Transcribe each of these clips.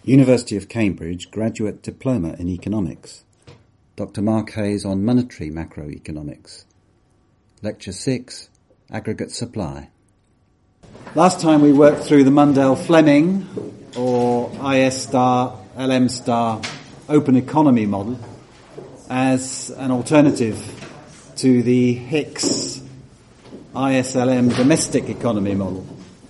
University of Cambridge Graduate Diploma in Economics. Dr. Mark Hayes on Monetary Macroeconomics. Lecture 6, Aggregate Supply. Last time we worked through the Mundell-Fleming, or IS star, LM star, open economy model as an alternative to the Hicks ISLM domestic economy model.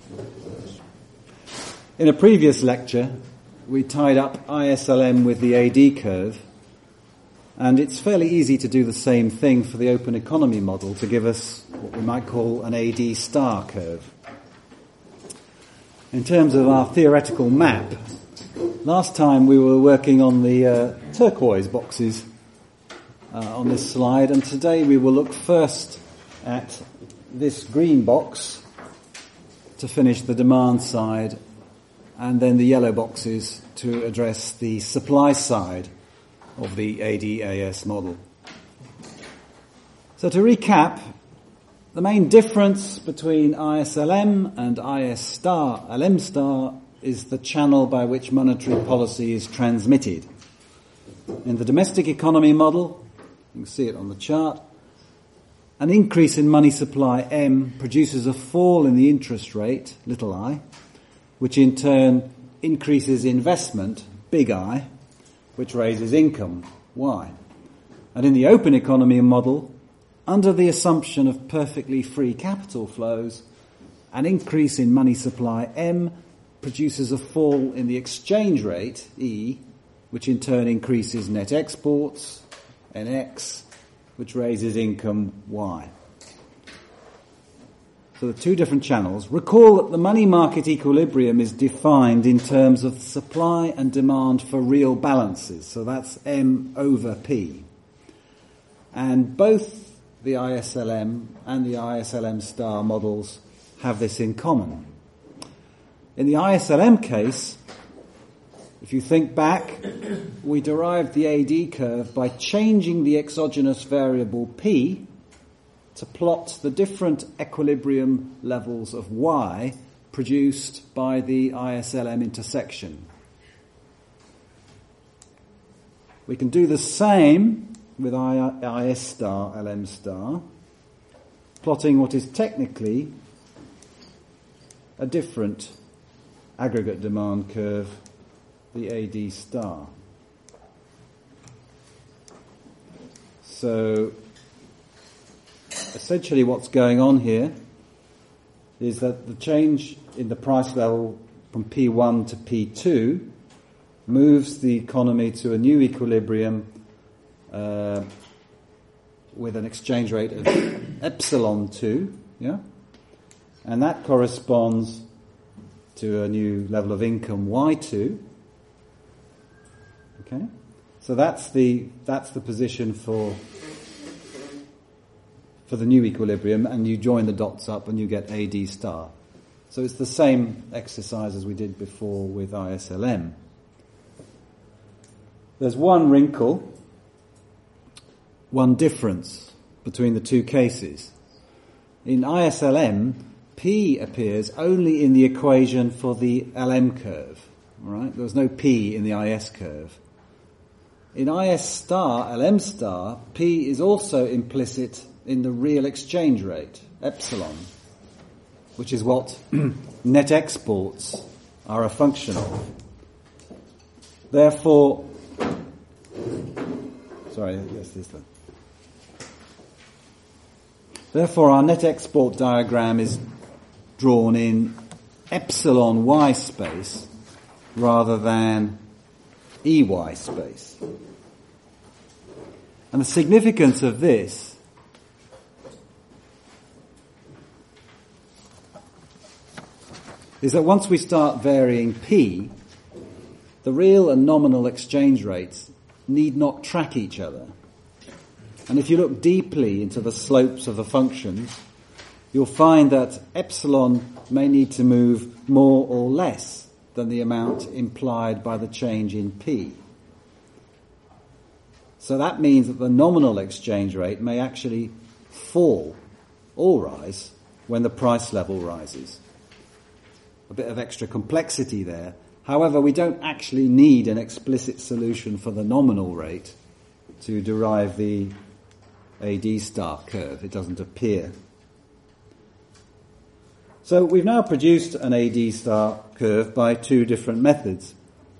In a previous lecture, we tied up ISLM with the AD curve, and it's fairly easy to do the same thing for the open economy model to give us what we might call an AD star curve. In terms of our theoretical map, last time we were working on the turquoise boxes on this slide, and today we will look first at this green box to finish the demand side, and then the yellow boxes to address the supply side of the ADAS model. So to recap, the main difference between ISLM and IS star, LM star, is the channel by which monetary policy is transmitted. In the domestic economy model, you can see it on the chart, an increase in money supply M produces a fall in the interest rate, little I, which in turn increases investment, big I, which raises income, Y. And in the open economy model, under the assumption of perfectly free capital flows, an increase in money supply M produces a fall in the exchange rate, E, which in turn increases net exports, NX, which raises income, Y. So the two different channels. Recall that the money market equilibrium is defined in terms of supply and demand for real balances. So that's M over P. And both the ISLM and the ISLM star models have this in common. In the ISLM case, if you think back, we derived the AD curve by changing the exogenous variable P to plot the different equilibrium levels of Y produced by the ISLM intersection. We can do the same with IS star, LM star, plotting what is technically a different aggregate demand curve, the AD star. So essentially what's going on here is that the change in the price level from P1 to P2 moves the economy to a new equilibrium with an exchange rate of epsilon 2, yeah? And that corresponds to a new level of income Y2. Okay? So that's the position for the new equilibrium, and you join the dots up and you get AD star. So it's the same exercise as we did before with ISLM. There's one wrinkle, one difference between the two cases. In ISLM, P appears only in the equation for the LM curve. All right? There's no P in the IS curve. In IS star, LM star, P is also implicit in the real exchange rate, epsilon, which is what net exports are a function of. Therefore, Therefore, our net export diagram is drawn in epsilon Y space rather than EY space. And the significance of this is that once we start varying P, the real and nominal exchange rates need not track each other. And if you look deeply into the slopes of the functions, you'll find that epsilon may need to move more or less than the amount implied by the change in P. So that means that the nominal exchange rate may actually fall or rise when the price level rises. A bit of extra complexity there, However, we don't actually need an explicit solution for the nominal rate to derive the AD star curve. It doesn't appear. So we've now produced an AD star curve by two different methods,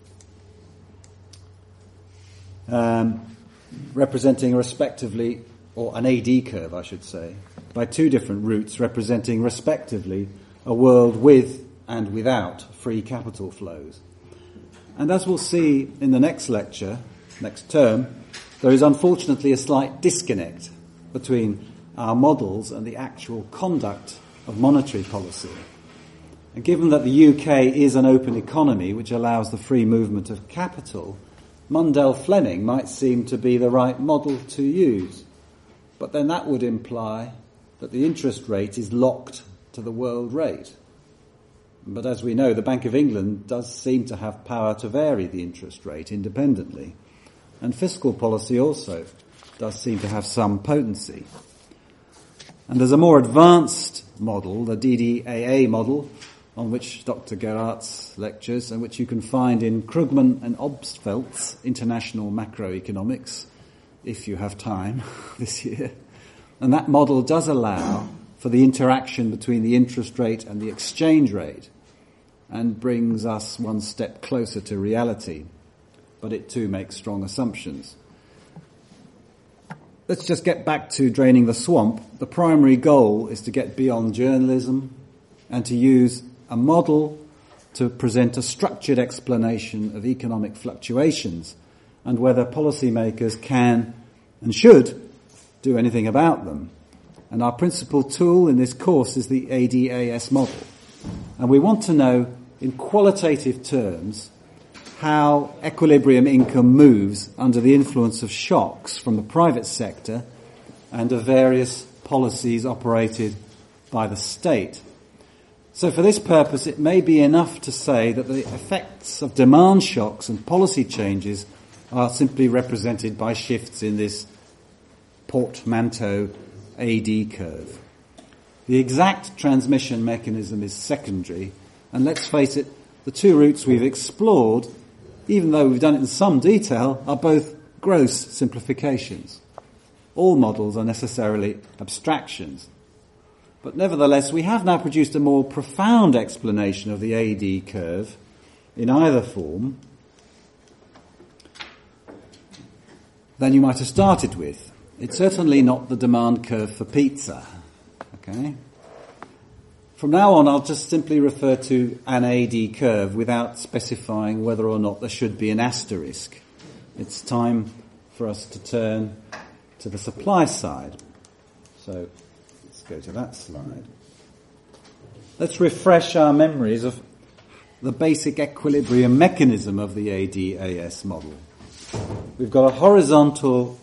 representing respectively, or an AD curve I should say, by two different routes representing respectively a world with and without free capital flows. And as we'll see in the next lecture, next term, there is unfortunately a slight disconnect between our models and the actual conduct of monetary policy. And given that the UK is an open economy which allows the free movement of capital, Mundell-Fleming might seem to be the right model to use. But then that would imply that the interest rate is locked to the world rate. But as we know, the Bank of England does seem to have power to vary the interest rate independently. And fiscal policy also does seem to have some potency. And there's a more advanced model, the DDAA model, on which Dr. Gerardt's lectures, and which you can find in Krugman and Obstfeld's International Macroeconomics, if you have time this year. And that model does allow for the interaction between the interest rate and the exchange rate, and brings us one step closer to reality. But it too makes strong assumptions. Let's just get back to draining the swamp. The primary goal is to get beyond journalism and to use a model to present a structured explanation of economic fluctuations and whether policymakers can and should do anything about them. And our principal tool in this course is the ADAS model. And we want to know in qualitative terms how equilibrium income moves under the influence of shocks from the private sector and of various policies operated by the state. So for this purpose, it may be enough to say that the effects of demand shocks and policy changes are simply represented by shifts in this portmanteau AD curve. The exact transmission mechanism is secondary, and let's face it, the two routes we've explored, even though we've done it in some detail, are both gross simplifications. All models are necessarily abstractions. But nevertheless, we have now produced a more profound explanation of the AD curve in either form than you might have started with. It's certainly not the demand curve for pizza. Okay? From now on, I'll just simply refer to an AD curve without specifying whether or not there should be an asterisk. It's time for us to turn to the supply side. So let's go to that slide. Let's refresh our memories of the basic equilibrium mechanism of the ADAS model. We've got a horizontal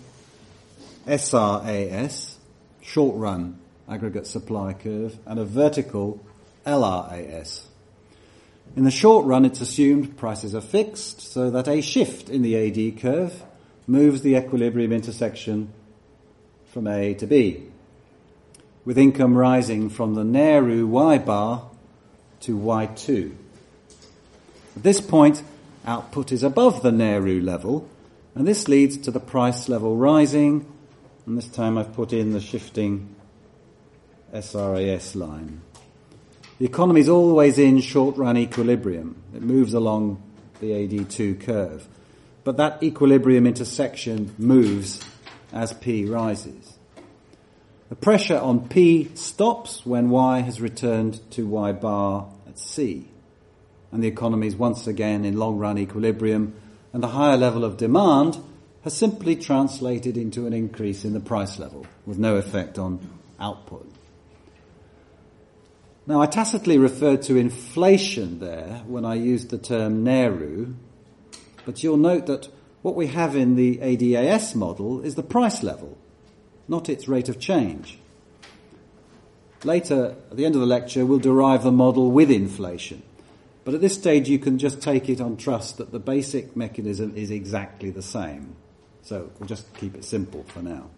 SRAS, short-run aggregate supply curve, and a vertical LRAS. In the short run, it's assumed prices are fixed, so that a shift in the AD curve moves the equilibrium intersection from A to B, with income rising from the Nehru Y bar to Y2. At this point, output is above the Nehru level, and this leads to the price level rising, and this time I've put in the shifting SRAS line. The economy is always in short-run equilibrium. It moves along the AD2 curve. But that equilibrium intersection moves as P rises. The pressure on P stops when Y has returned to Y bar at C. And the economy is once again in long-run equilibrium, and the higher level of demand has simply translated into an increase in the price level, with no effect on output. Now, I tacitly referred to inflation there when I used the term Nehru, but you'll note that what we have in the ADAS model is the price level, not its rate of change. Later, at the end of the lecture, we'll derive the model with inflation. But at this stage, you can just take it on trust that the basic mechanism is exactly the same. So we'll just keep it simple for now.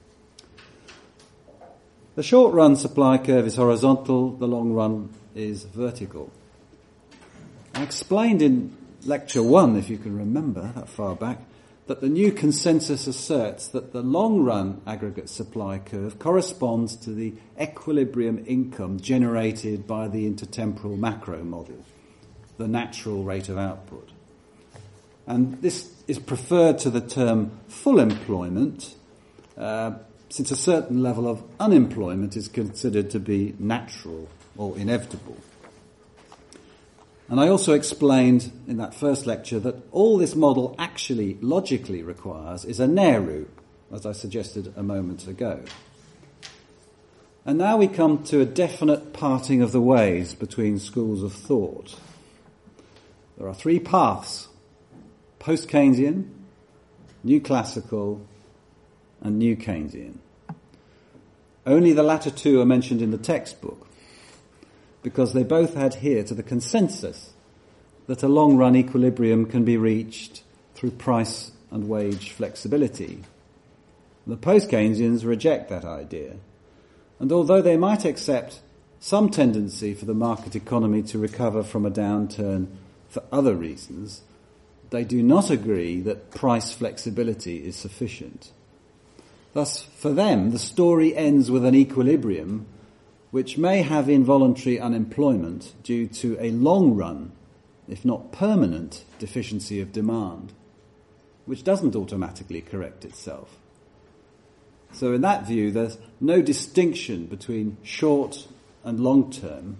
The short-run supply curve is horizontal, the long run is vertical. I explained in lecture 1, if you can remember that far back, that the new consensus asserts that the long-run aggregate supply curve corresponds to the equilibrium income generated by the intertemporal macro model, the natural rate of output. And this is preferred to the term full employment, since a certain level of unemployment is considered to be natural or inevitable. And I also explained in that first lecture that all this model actually logically requires is a Nehru, as I suggested a moment ago. And now we come to a definite parting of the ways between schools of thought. There are 3 paths: post-Keynesian, new classical, and new Keynesian. Only the latter 2 are mentioned in the textbook, because they both adhere to the consensus that a long-run equilibrium can be reached through price and wage flexibility. The post-Keynesians reject that idea, and although they might accept some tendency for the market economy to recover from a downturn for other reasons, they do not agree that price flexibility is sufficient. Thus, for them, the story ends with an equilibrium which may have involuntary unemployment due to a long-run, if not permanent, deficiency of demand, which doesn't automatically correct itself. So in that view, there's no distinction between short and long-term,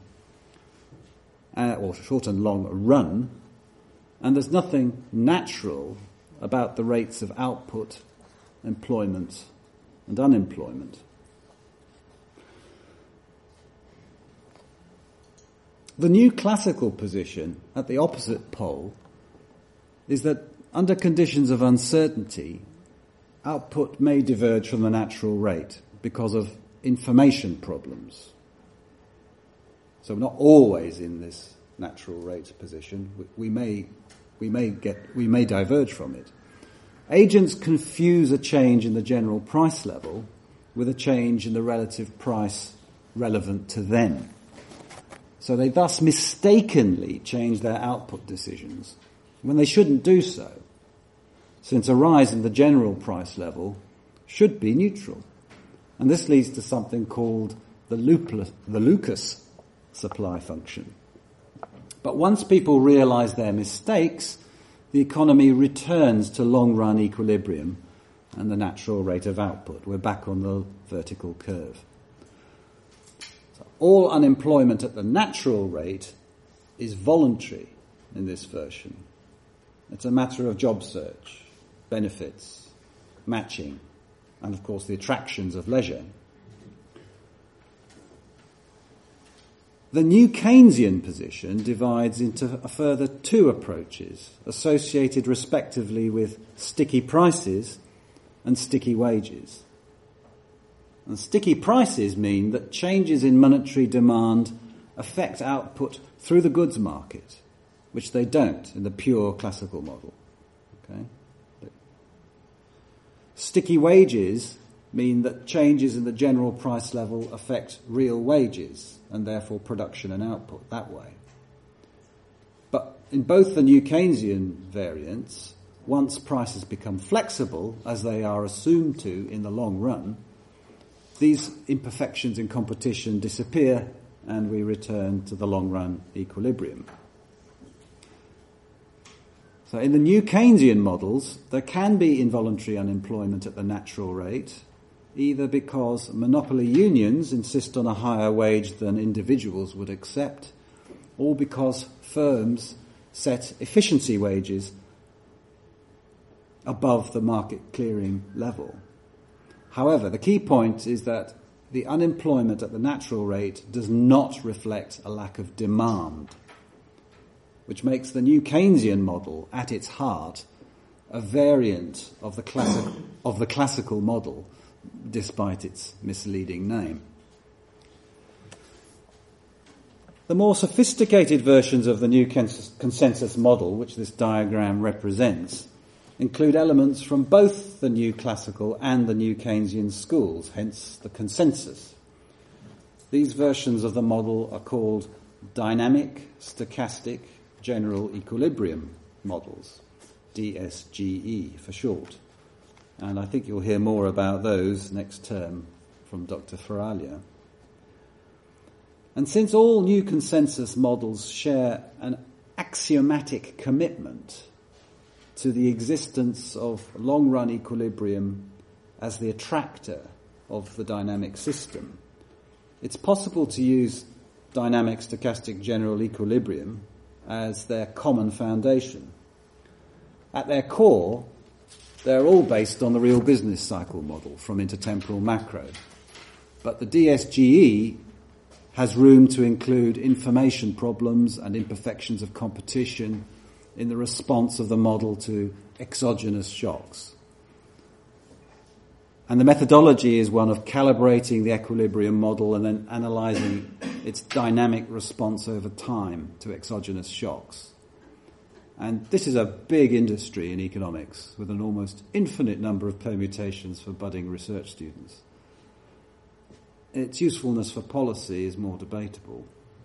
or short and long run, and there's nothing natural about the rates of output, employment, and unemployment. The new classical position at the opposite pole is that under conditions of uncertainty, output may diverge from the natural rate because of information problems. So we're not always in this natural rate position. We may diverge from it. Agents confuse a change in the general price level with a change in the relative price relevant to them. So they thus mistakenly change their output decisions when they shouldn't do so, since a rise in the general price level should be neutral. And this leads to something called the Lucas supply function. But once people realize their mistakes, the economy returns to long-run equilibrium and the natural rate of output. We're back on the vertical curve. All unemployment at the natural rate is voluntary in this version. It's a matter of job search, benefits, matching, and of course the attractions of leisure. The new Keynesian position divides into a further 2 approaches, associated respectively with sticky prices and sticky wages. And sticky prices mean that changes in monetary demand affect output through the goods market, which they don't in the pure classical model. Okay? Sticky wages mean that changes in the general price level affect real wages and therefore production and output that way. But in both the new Keynesian variants, once prices become flexible, as they are assumed to in the long run, these imperfections in competition disappear and we return to the long-run equilibrium. So in the new Keynesian models, there can be involuntary unemployment at the natural rate, either because monopoly unions insist on a higher wage than individuals would accept, or because firms set efficiency wages above the market clearing level. However, the key point is that the unemployment at the natural rate does not reflect a lack of demand, which makes the new Keynesian model, at its heart, a variant of the classical model, despite its misleading name. The more sophisticated versions of the new consensus model, which this diagram represents, include elements from both the new classical and the new Keynesian schools, hence the consensus. These versions of the model are called dynamic, stochastic, general equilibrium models, DSGE for short. And I think you'll hear more about those next term from Dr. Faraglia. And since all new consensus models share an axiomatic commitment to the existence of long-run equilibrium as the attractor of the dynamic system, it's possible to use dynamic stochastic general equilibrium as their common foundation. At their core, they're all based on the real business cycle model from intertemporal macro. But the DSGE has room to include information problems and imperfections of competition in the response of the model to exogenous shocks. And the methodology is one of calibrating the equilibrium model and then analysing its dynamic response over time to exogenous shocks. And this is a big industry in economics with an almost infinite number of permutations for budding research students. Its usefulness for policy is more debatable.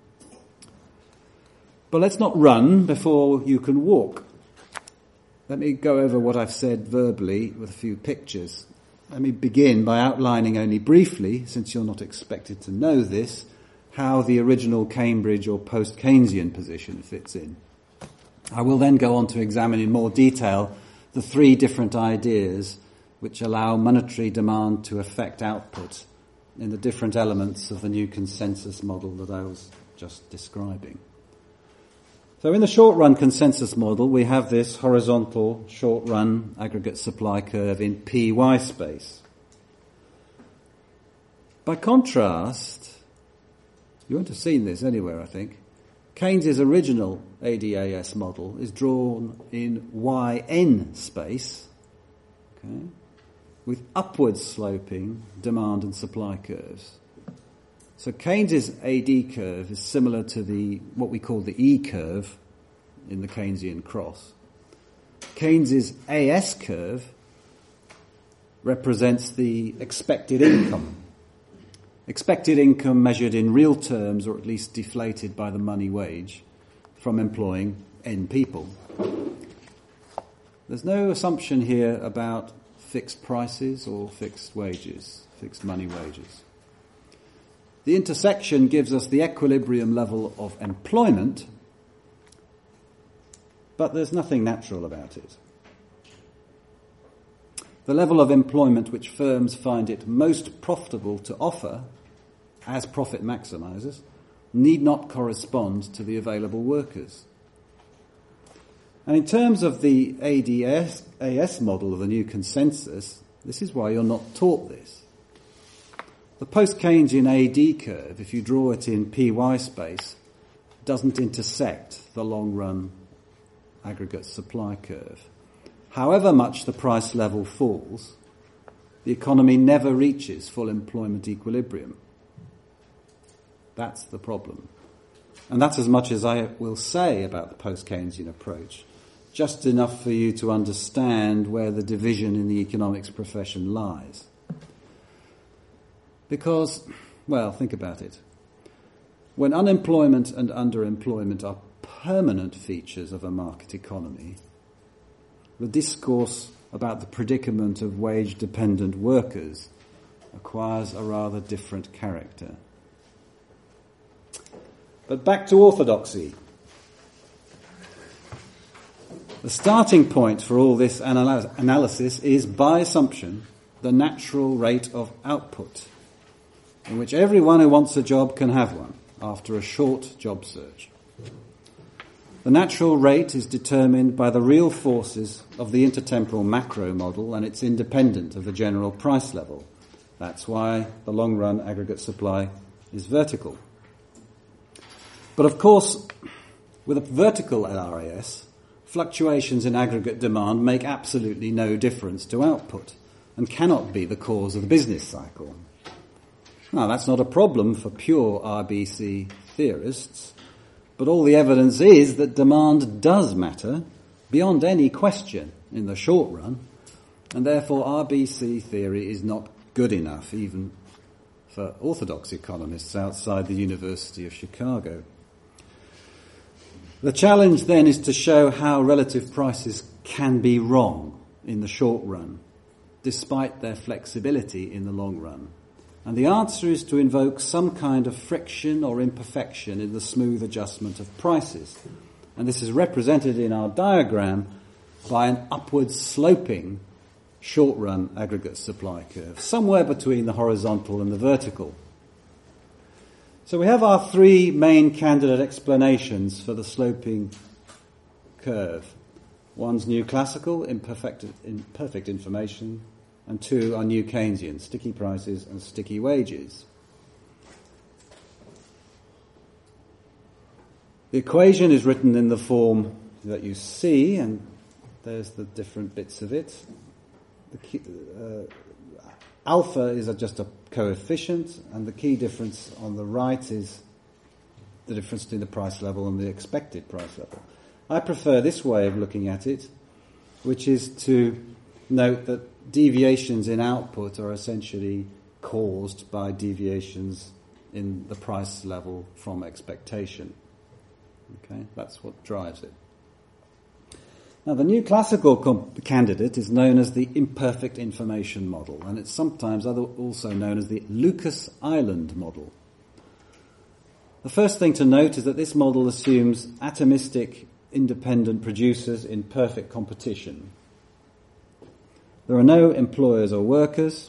But let's not run before you can walk. Let me go over what I've said verbally with a few pictures. Let me begin by outlining only briefly, since you're not expected to know this, how the original Cambridge or post-Keynesian position fits in. I will then go on to examine in more detail the three different ideas which allow monetary demand to affect output in the different elements of the new consensus model that I was just describing. So in the short-run consensus model, we have this horizontal short-run aggregate supply curve in PY space. By contrast, you won't have seen this anywhere, I think, Keynes's original ADAS model is drawn in YN space, okay, with upwards sloping demand and supply curves. So Keynes's AD curve is similar to what we call the E curve in the Keynesian cross. Keynes's AS curve represents the expected income. Expected income measured in real terms, or at least deflated by the money wage, from employing N people. There's no assumption here about fixed prices or fixed wages, fixed money wages. The intersection gives us the equilibrium level of employment, but there's nothing natural about it. The level of employment which firms find it most profitable to offer as profit maximizers need not correspond to the available workers. And in terms of the AS model of the new consensus, this is why you're not taught this. The post-Keynesian AD curve, if you draw it in PY space, doesn't intersect the long-run aggregate supply curve. However much the price level falls, the economy never reaches full employment equilibrium. That's the problem. And that's as much as I will say about the post-Keynesian approach. Just enough for you to understand where the division in the economics profession lies. Because, well, think about it. When unemployment and underemployment are permanent features of a market economy, the discourse about the predicament of wage-dependent workers acquires a rather different character. But back to orthodoxy. The starting point for all this analysis is, by assumption, the natural rate of output, in which everyone who wants a job can have one after a short job search. The natural rate is determined by the real forces of the intertemporal macro model, and it's independent of the general price level. That's why the long-run aggregate supply is vertical. But of course, with a vertical LRAS, fluctuations in aggregate demand make absolutely no difference to output and cannot be the cause of the business cycle. Now, that's not a problem for pure RBC theorists, but all the evidence is that demand does matter beyond any question in the short run, and therefore RBC theory is not good enough even for orthodox economists outside the University of Chicago. The challenge then is to show how relative prices can be wrong in the short run, despite their flexibility in the long run. And the answer is to invoke some kind of friction or imperfection in the smooth adjustment of prices. And this is represented in our diagram by an upward sloping short-run aggregate supply curve, somewhere between the horizontal and the vertical. So we have our three main candidate explanations for the sloping curve. One's new classical, imperfect information, and two are new Keynesian, sticky prices and sticky wages. The equation is written in the form that you see, and there's the different bits of it. Alpha is just a coefficient, and the key difference on the right is the difference between the price level and the expected price level. I prefer this way of looking at it, which is to note that deviations in output are essentially caused by deviations in the price level from expectation. Okay, that's what drives it. Now, the new classical candidate is known as the imperfect information model, and it's sometimes also known as the Lucas Island model. The first thing to note is that this model assumes atomistic independent producers in perfect competition. There are no employers or workers.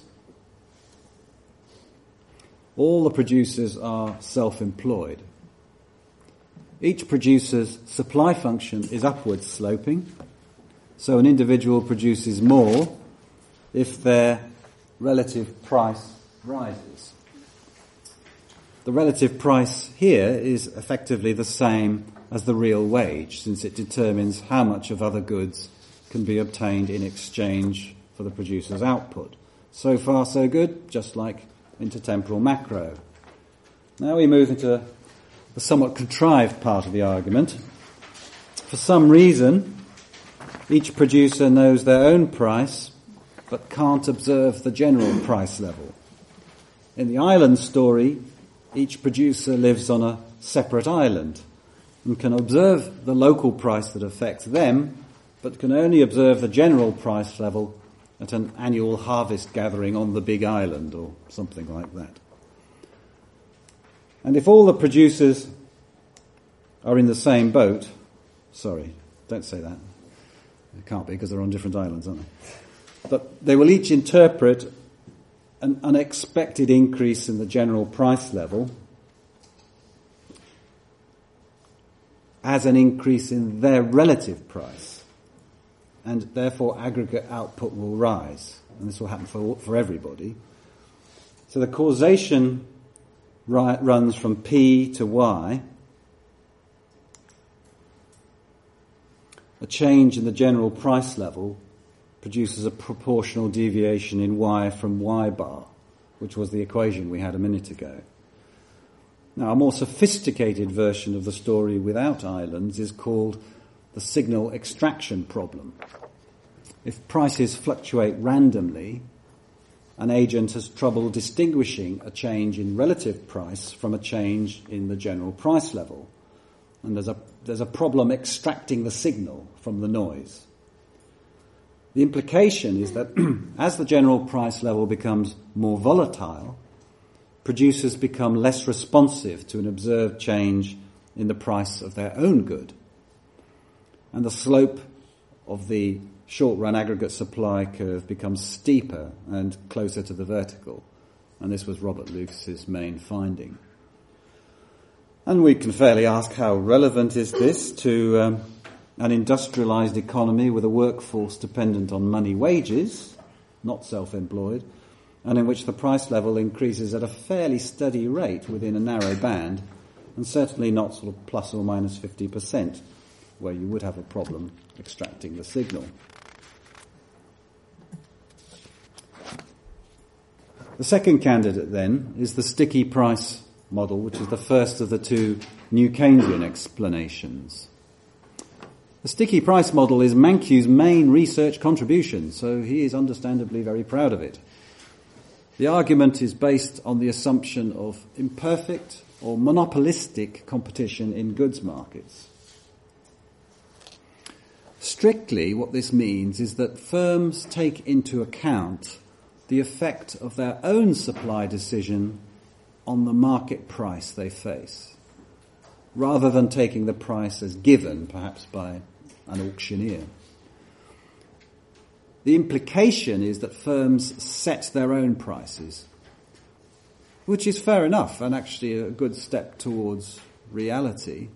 All the producers are self-employed. Each producer's supply function is upward sloping, so an individual produces more if their relative price rises. The relative price here is effectively the same as the real wage, since it determines how much of other goods can be obtained in exchange for the producer's output. So far, so good, just like intertemporal macro. Now we move into the somewhat contrived part of the argument. For some reason, each producer knows their own price, but can't observe the general price level. In the island story, each producer lives on a separate island and can observe the local price that affects them, but can only observe the general price level at an annual harvest gathering on the big island or something like that. And if all the producers are in the same boat, sorry, don't say that. It can't be because they're on different islands, aren't they? But they will each interpret an unexpected increase in the general price level as an increase in their relative price, and therefore aggregate output will rise, and this will happen for everybody. So the causation runs from P to Y. A change in the general price level produces a proportional deviation in Y from Y bar, which was the equation we had a minute ago. Now, a more sophisticated version of the story without islands is called the signal extraction problem. If prices fluctuate randomly, an agent has trouble distinguishing a change in relative price from a change in the general price level. And there's a problem extracting the signal from the noise. The implication is that as the general price level becomes more volatile, producers become less responsive to an observed change in the price of their own good. And the slope of the short-run aggregate supply curve becomes steeper and closer to the vertical. And this was Robert Lucas's main finding. And we can fairly ask, how relevant is this to an industrialized economy with a workforce dependent on money wages, not self-employed, and in which the price level increases at a fairly steady rate within a narrow band, and certainly not sort of plus or minus 50%, where you would have a problem extracting the signal. The second candidate, then, is the sticky price model, which is the first of the two new Keynesian explanations. The sticky price model is Mankiw's main research contribution, so he is understandably very proud of it. The argument is based on the assumption of imperfect or monopolistic competition in goods markets. Strictly, what this means is that firms take into account the effect of their own supply decision on the market price they face, rather than taking the price as given, perhaps by an auctioneer. The implication is that firms set their own prices, which is fair enough and actually a good step towards reality.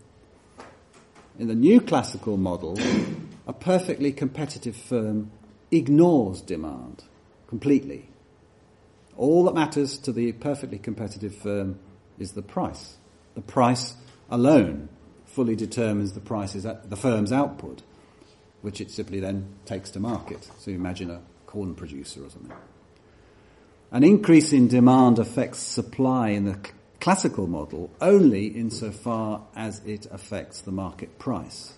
In the new classical model, a perfectly competitive firm ignores demand completely. All that matters to the perfectly competitive firm is the price. The price alone fully determines the firm's output, which it simply then takes to market. So you imagine a corn producer or something. An increase in demand affects supply in the classical model only insofar as it affects the market price.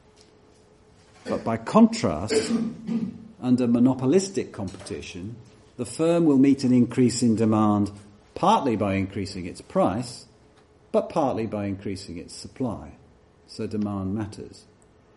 But by contrast, under monopolistic competition, the firm will meet an increase in demand partly by increasing its price, but partly by increasing its supply. So demand matters.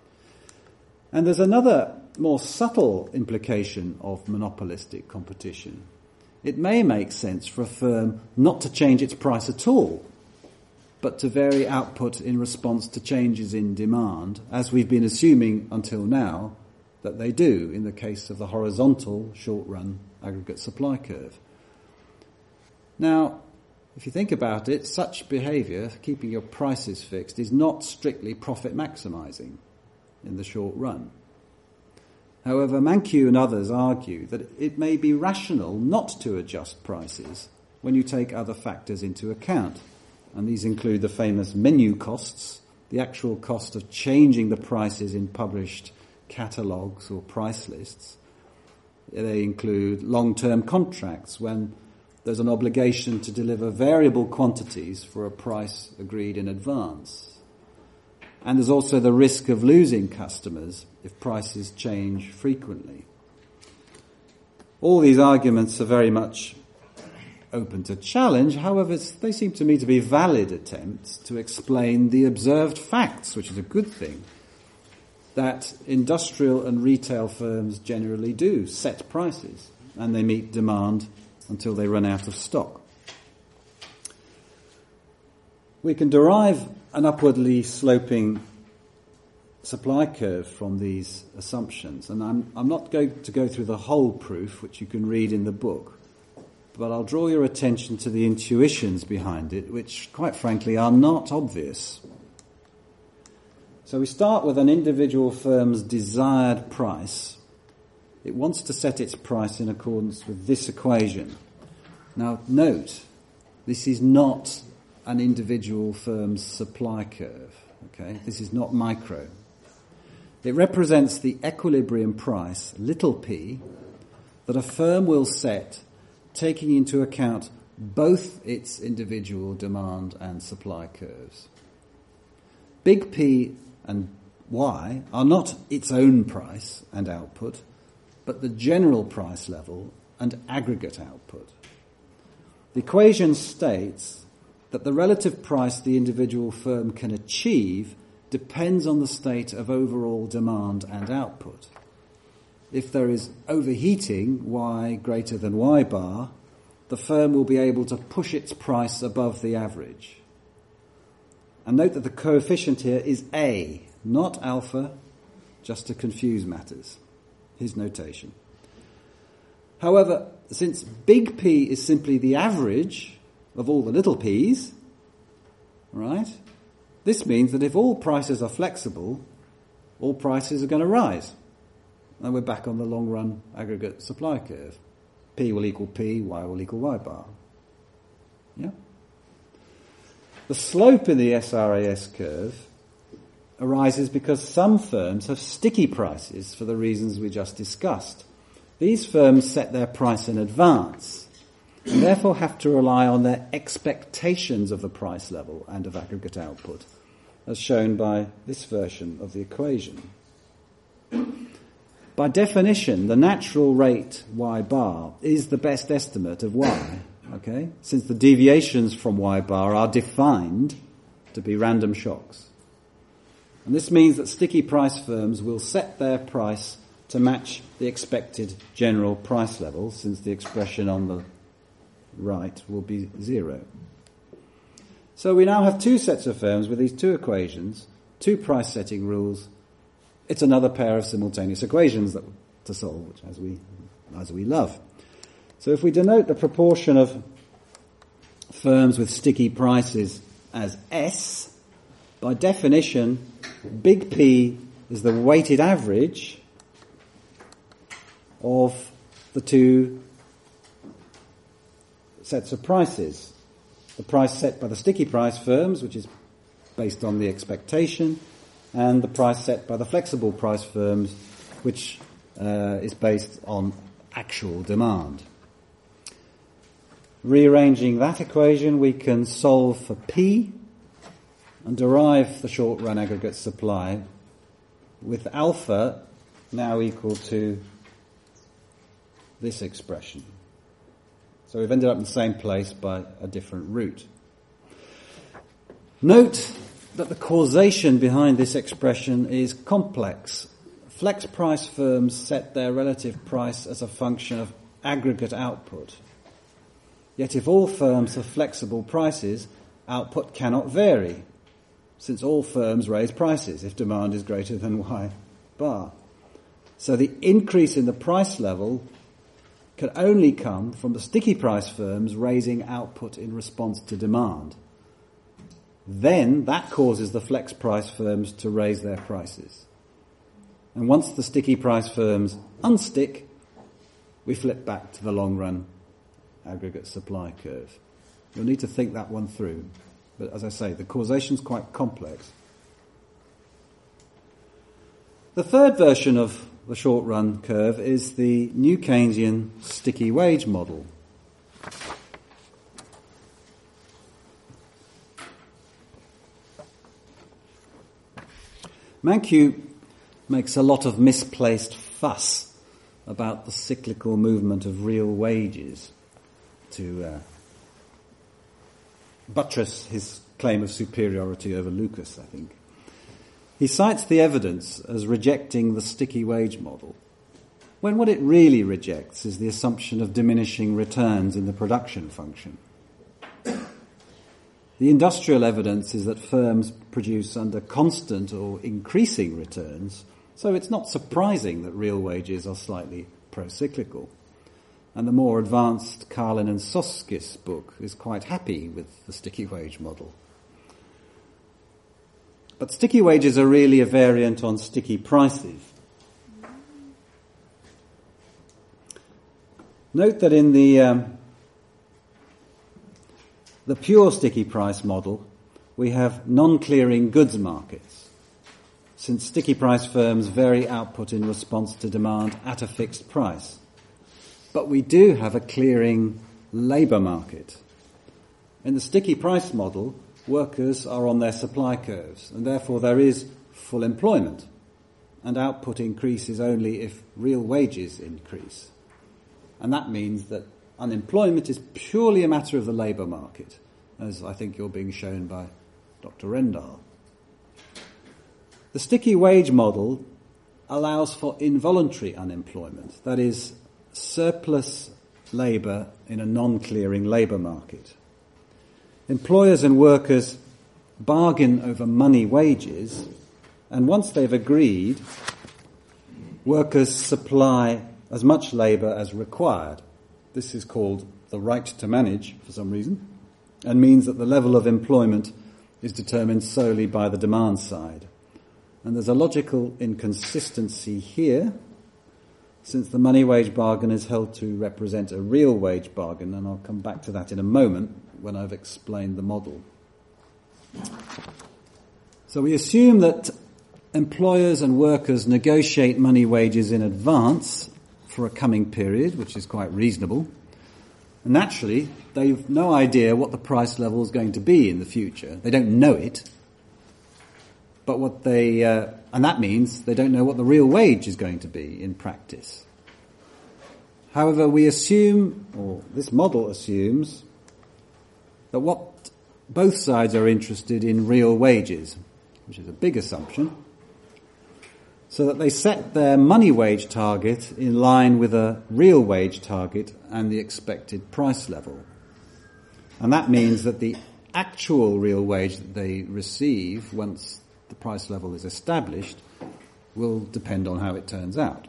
And there's another more subtle implication of monopolistic competition. It may make sense for a firm not to change its price at all, but to vary output in response to changes in demand, as we've been assuming until now that they do in the case of the horizontal short-run aggregate supply curve. Now, if you think about it, such behaviour, keeping your prices fixed, is not strictly profit maximising in the short run. However, Mankiw and others argue that it may be rational not to adjust prices when you take other factors into account. And these include the famous menu costs, the actual cost of changing the prices in published catalogues or price lists. They include long-term contracts when there's an obligation to deliver variable quantities for a price agreed in advance. And there's also the risk of losing customers if prices change frequently. All these arguments are very much open to challenge. However, they seem to me to be valid attempts to explain the observed facts, which is a good thing, that industrial and retail firms generally do set prices and they meet demand until they run out of stock. We can derive an upwardly sloping supply curve from these assumptions, and I'm not going to go through the whole proof, which you can read in the book, but I'll draw your attention to the intuitions behind it, which, quite frankly, are not obvious. So we start with an individual firm's desired price. It wants to set its price in accordance with this equation. Now, note, this is not an individual firm's supply curve. Okay, this is not micro. It represents the equilibrium price, little p, that a firm will set taking into account both its individual demand and supply curves. Big P and Y are not its own price and output, but the general price level and aggregate output. The equation states that the relative price the individual firm can achieve depends on the state of overall demand and output. If there is overheating, Y greater than Y bar, the firm will be able to push its price above the average. And note that the coefficient here is A, not alpha, just to confuse matters. His notation. However, since big P is simply the average of all the little p's, right? This means that if all prices are flexible, all prices are going to rise. And we're back on the long-run aggregate supply curve. P will equal P, Y will equal Y bar. Yeah? The slope in the SRAS curve arises because some firms have sticky prices for the reasons we just discussed. These firms set their price in advance and therefore have to rely on their expectations of the price level and of aggregate output, as shown by this version of the equation. By definition, the natural rate Y bar is the best estimate of Y, okay, since the deviations from Y bar are defined to be random shocks. And this means that sticky price firms will set their price to match the expected general price level, since the expression on the right will be 0. So we now have two sets of firms with these two equations, two price setting rules. It's another pair of simultaneous equations to solve, which as we love. So if we denote the proportion of firms with sticky prices as S, by definition, big P is the weighted average of the two sets of prices. The price set by the sticky price firms, which is based on the expectation, and the price set by the flexible price firms, which is based on actual demand. Rearranging that equation, we can solve for P and derive the short-run aggregate supply with alpha now equal to this expression. So we've ended up in the same place by a different route. Note that the causation behind this expression is complex. Flex price firms set their relative price as a function of aggregate output. Yet if all firms have flexible prices, output cannot vary, since all firms raise prices if demand is greater than Y bar. So the increase in the price level can only come from the sticky price firms raising output in response to demand. Then that causes the flex price firms to raise their prices. And once the sticky price firms unstick, we flip back to the long run aggregate supply curve. You'll need to think that one through. But as I say, the causation's quite complex. The third version of the short run curve is the new Keynesian sticky wage model. Mankiw makes a lot of misplaced fuss about the cyclical movement of real wages to buttress his claim of superiority over Lucas, I think. He cites the evidence as rejecting the sticky wage model, when what it really rejects is the assumption of diminishing returns in the production function. The industrial evidence is that firms produce under constant or increasing returns, so it's not surprising that real wages are slightly pro-cyclical. And the more advanced Carlin and Soskis book is quite happy with the sticky wage model. But sticky wages are really a variant on sticky prices. Note that in the pure sticky price model, we have non-clearing goods markets, since sticky price firms vary output in response to demand at a fixed price. But we do have a clearing labour market. In the sticky price model, workers are on their supply curves, and therefore there is full employment, and output increases only if real wages increase. And that means that unemployment is purely a matter of the labour market, as I think you're being shown by Dr. Rendall. The sticky wage model allows for involuntary unemployment, that is, surplus labour in a non-clearing labour market. Employers and workers bargain over money wages, and once they've agreed, workers supply as much labour as required. This is called the right to manage for some reason, and means that the level of employment is determined solely by the demand side. And there's a logical inconsistency here, since the money wage bargain is held to represent a real wage bargain, and I'll come back to that in a moment when I've explained the model. So we assume that employers and workers negotiate money wages in advance for a coming period, which is quite reasonable. And naturally, they've no idea what the price level is going to be in the future. They don't know it. But and that means they don't know what the real wage is going to be in practice. However, we assume, or this model assumes, that both sides are interested in real wages, which is a big assumption. so that they set their money wage target in line with a real wage target and the expected price level. And that means that the actual real wage that they receive once the price level is established will depend on how it turns out.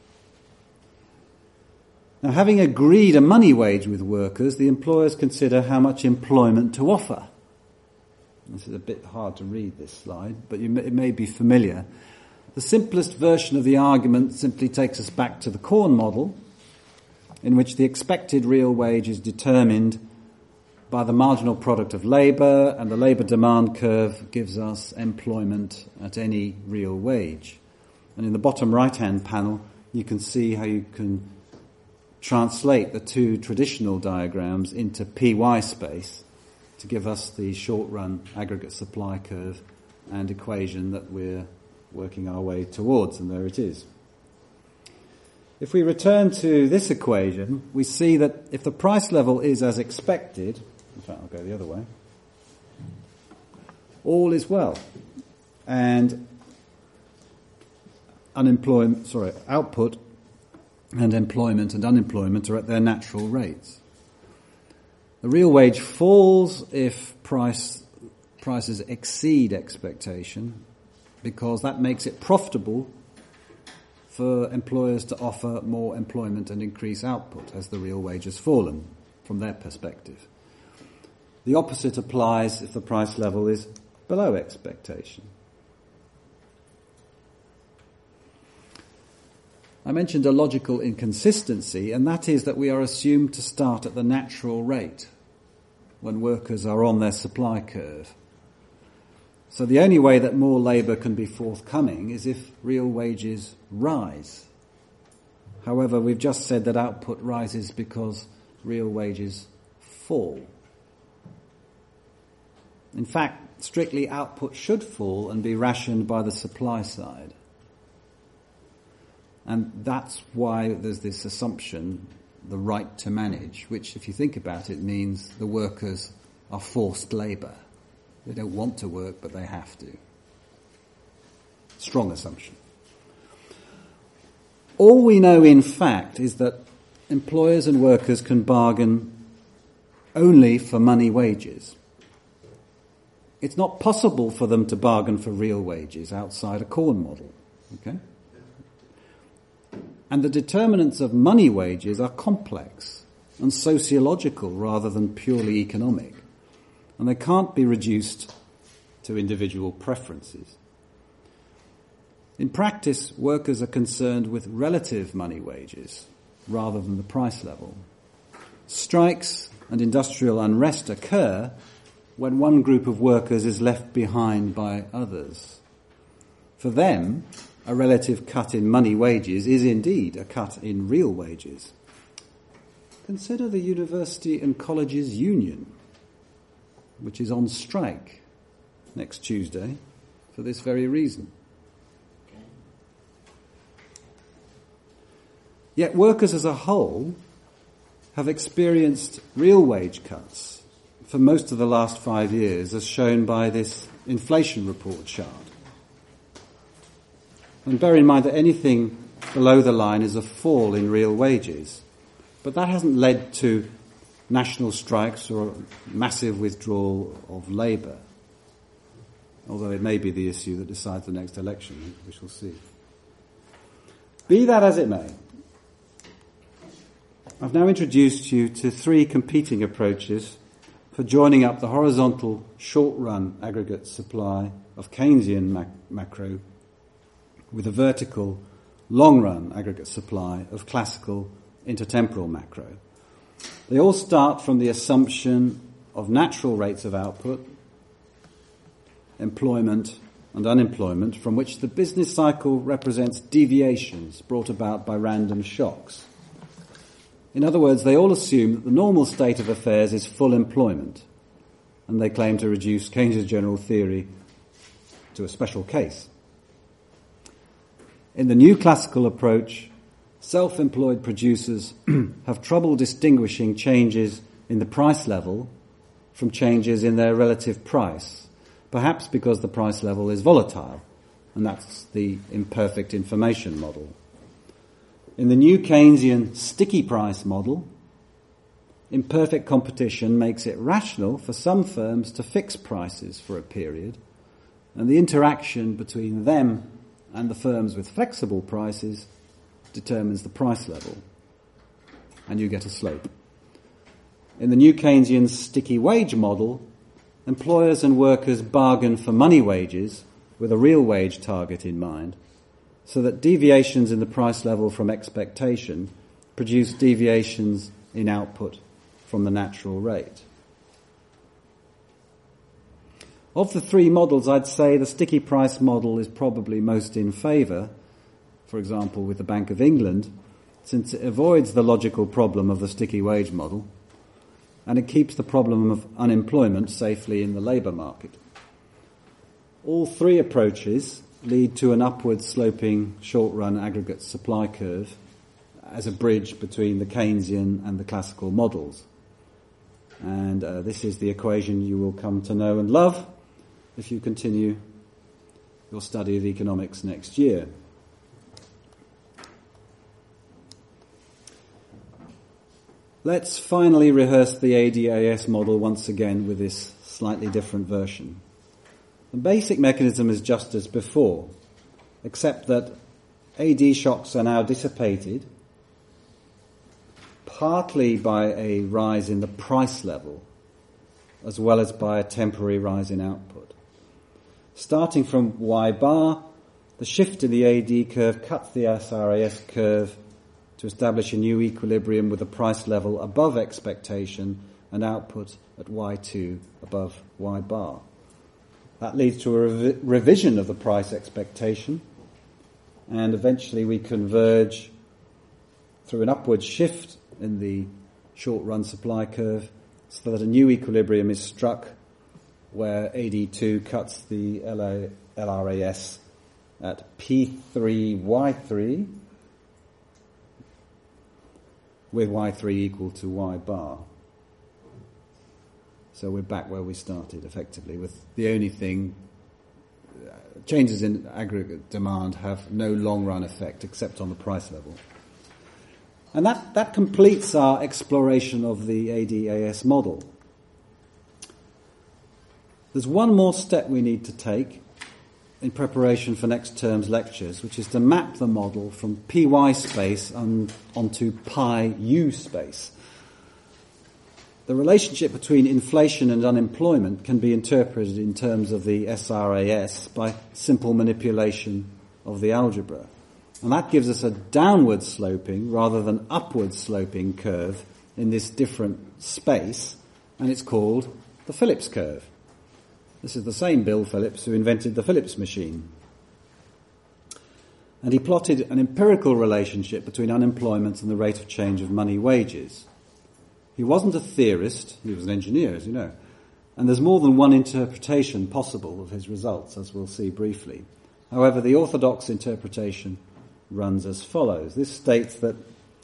Now, having agreed a money wage with workers, the employers consider how much employment to offer. This is a bit hard to read, this slide, but it may be familiar. The simplest version of the argument simply takes us back to the Korn model, in which the expected real wage is determined by the marginal product of labour, and the labour demand curve gives us employment at any real wage. And in the bottom right-hand panel, you can see how you can translate the two traditional diagrams into PY space to give us the short-run aggregate supply curve and equation that we're working our way towards, and there it is. If we return to this equation, we see that if the price level is as expected, in fact I'll go the other way, all is well, and output and employment and unemployment are at their natural rates. The real wage falls if prices exceed expectation, because that makes it profitable for employers to offer more employment and increase output as the real wage has fallen from their perspective. The opposite applies if the price level is below expectation. I mentioned a logical inconsistency, and that is that we are assumed to start at the natural rate when workers are on their supply curve. So the only way that more labour can be forthcoming is if real wages rise. However, we've just said that output rises because real wages fall. In fact, strictly output should fall and be rationed by the supply side. And that's why there's this assumption, the right to manage, which, if you think about it, means the workers are forced labour. They don't want to work, but they have to. Strong assumption. All we know, in fact, is that employers and workers can bargain only for money wages. It's not possible for them to bargain for real wages outside a Korn model. Okay? And the determinants of money wages are complex and sociological rather than purely economic. And they can't be reduced to individual preferences. In practice, workers are concerned with relative money wages rather than the price level. Strikes and industrial unrest occur when one group of workers is left behind by others. For them, a relative cut in money wages is indeed a cut in real wages. Consider the University and Colleges Union, which is on strike next Tuesday for this very reason. Yet workers as a whole have experienced real wage cuts for most of the last 5 years, as shown by this inflation report chart. And bear in mind that anything below the line is a fall in real wages. But that hasn't led to national strikes or massive withdrawal of labour, although it may be the issue that decides the next election. We shall see. Be that as it may, I've now introduced you to 3 competing approaches for joining up the horizontal short-run aggregate supply of Keynesian macro with a vertical long-run aggregate supply of classical intertemporal macro. They all start from the assumption of natural rates of output, employment and unemployment, from which the business cycle represents deviations brought about by random shocks. In other words, they all assume that the normal state of affairs is full employment, and they claim to reduce Keynes's general theory to a special case. In the new classical approach, self-employed producers have trouble distinguishing changes in the price level from changes in their relative price, perhaps because the price level is volatile and that's the imperfect information model. In the new Keynesian sticky price model, imperfect competition makes it rational for some firms to fix prices for a period, and the interaction between them and the firms with flexible prices determines the price level, and you get a slope. In the new Keynesian sticky wage model, employers and workers bargain for money wages with a real wage target in mind, so that deviations in the price level from expectation produce deviations in output from the natural rate. Of the three models, I'd say the sticky price model is probably most in favour, for example with the Bank of England, since it avoids the logical problem of the sticky wage model, and it keeps the problem of unemployment safely in the labour market. All three approaches lead to an upward sloping short-run aggregate supply curve as a bridge between the Keynesian and the classical models. And this is the equation you will come to know and love if you continue your study of economics next year. Let's finally rehearse the ADAS model once again with this slightly different version. The basic mechanism is just as before, except that AD shocks are now dissipated partly by a rise in the price level as well as by a temporary rise in output. Starting from Y bar, the shift in the AD curve cuts the SRAS curve to establish a new equilibrium with a price level above expectation and output at Y2 above Y bar. That leads to a revision of the price expectation, and eventually we converge through an upward shift in the short-run supply curve so that a new equilibrium is struck where AD2 cuts the LRAS at P3Y3 with Y3 equal to Y bar. So we're back where we started, effectively, with the only thing, changes in aggregate demand have no long-run effect except on the price level. And that completes our exploration of the ADAS model. There's one more step we need to take in preparation for next term's lectures, which is to map the model from PY space onto pi U space. The relationship between inflation and unemployment can be interpreted in terms of the SRAS by simple manipulation of the algebra. And that gives us a downward sloping rather than upward sloping curve in this different space, and it's called the Phillips curve. This is the same Bill Phillips who invented the Phillips machine. And he plotted an empirical relationship between unemployment and the rate of change of money wages. He wasn't a theorist, he was an engineer, as you know, and there's more than one interpretation possible of his results, as we'll see briefly. However, the orthodox interpretation runs as follows. This states that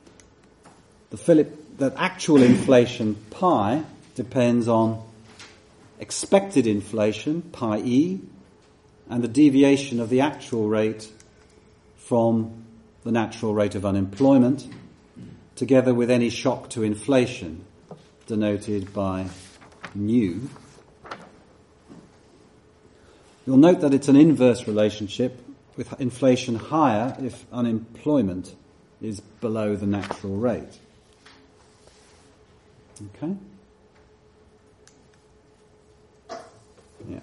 that actual inflation pi depends on expected inflation, pi e, and the deviation of the actual rate from the natural rate of unemployment, together with any shock to inflation, denoted by nu. You'll note that it's an inverse relationship, with inflation higher if unemployment is below the natural rate. Okay? Yeah.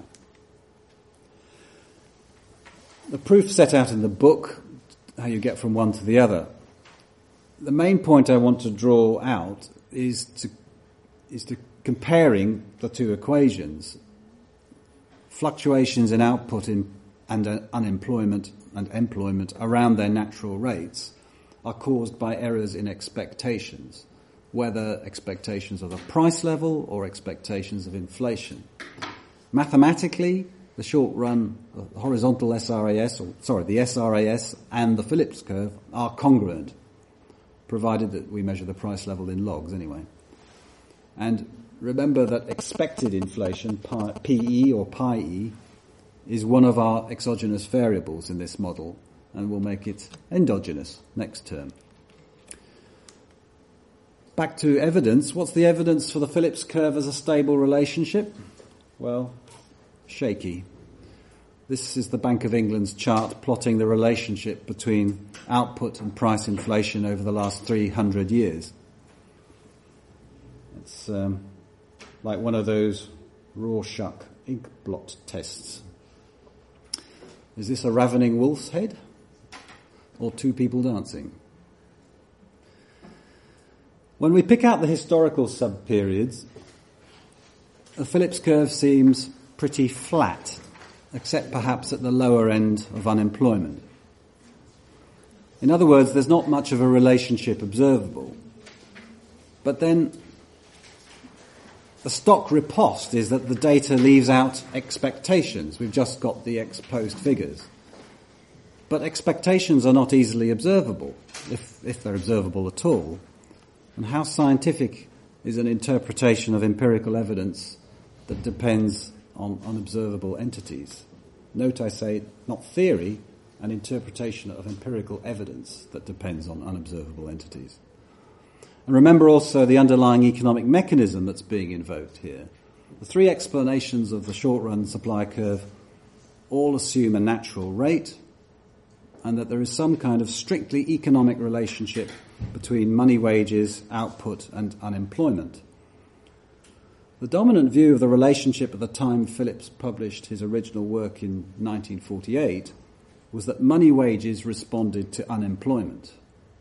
The proof set out in the book, how you get from one to the other. The main point I want to draw out is to comparing the two equations. Fluctuations in output and unemployment and employment around their natural rates are caused by errors in expectations, whether expectations of the price level or expectations of inflation. Mathematically, the short-run horizontal SRAS, the SRAS and the Phillips curve are congruent, provided that we measure the price level in logs anyway. And remember that expected inflation, PE or pi E, is one of our exogenous variables in this model, and we'll make it endogenous next term. Back to evidence. What's the evidence for the Phillips curve as a stable relationship? Well, shaky. This is the Bank of England's chart plotting the relationship between output and price inflation over the last 300 years. It's like one of those Rorschach ink blot tests. Is this a ravening wolf's head or two people dancing? When we pick out the historical sub-periods, the Phillips curve seems pretty flat, except perhaps at the lower end of unemployment. In other words, there's not much of a relationship observable. But then the stock riposte is that the data leaves out expectations. We've just got the ex post figures. But expectations are not easily observable, if they're observable at all. And how scientific is an interpretation of empirical evidence that depends on unobservable entities? Note I say not theory, an interpretation of empirical evidence that depends on unobservable entities. And remember also the underlying economic mechanism that's being invoked here. The three explanations of the short-run supply curve all assume a natural rate and that there is some kind of strictly economic relationship between money wages, output and unemployment. The dominant view of the relationship at the time Phillips published his original work in 1948 was that money wages responded to unemployment.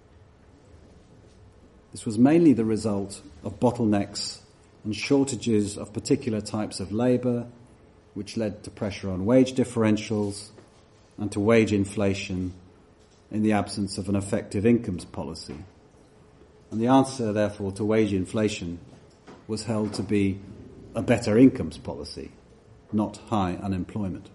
This was mainly the result of bottlenecks and shortages of particular types of labour, which led to pressure on wage differentials and to wage inflation in the absence of an effective incomes policy. And the answer, therefore, to wage inflation was held to be a better incomes policy, not high unemployment.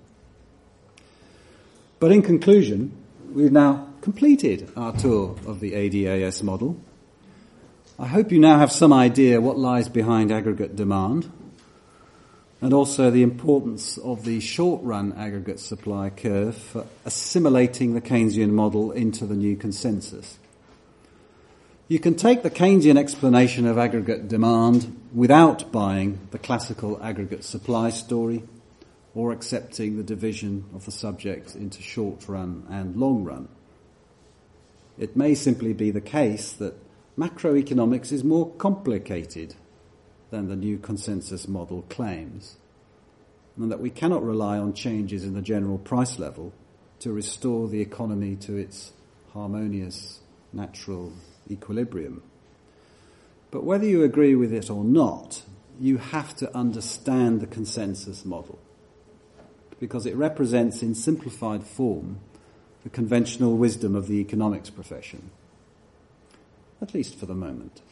But in conclusion, we've now completed our tour of the ADAS model. I hope you now have some idea what lies behind aggregate demand and also the importance of the short-run aggregate supply curve for assimilating the Keynesian model into the new consensus. You can take the Keynesian explanation of aggregate demand without buying the classical aggregate supply story or accepting the division of the subject into short-run and long-run. It may simply be the case that macroeconomics is more complicated than the new consensus model claims, and that we cannot rely on changes in the general price level to restore the economy to its harmonious, natural equilibrium. But whether you agree with it or not, you have to understand the consensus model, because it represents in simplified form the conventional wisdom of the economics profession, at least for the moment.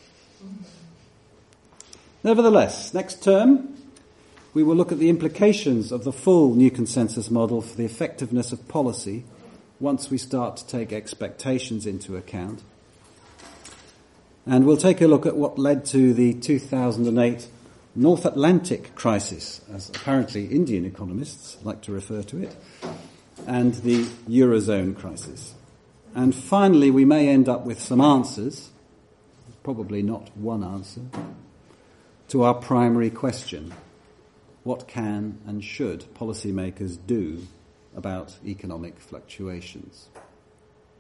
Nevertheless, next term, we will look at the implications of the full new consensus model for the effectiveness of policy once we start to take expectations into account. And we'll take a look at what led to the 2008 North Atlantic crisis, as apparently Indian economists like to refer to it, and the Eurozone crisis. And finally, we may end up with some answers, probably not one answer, to our primary question: what can and should policymakers do about economic fluctuations?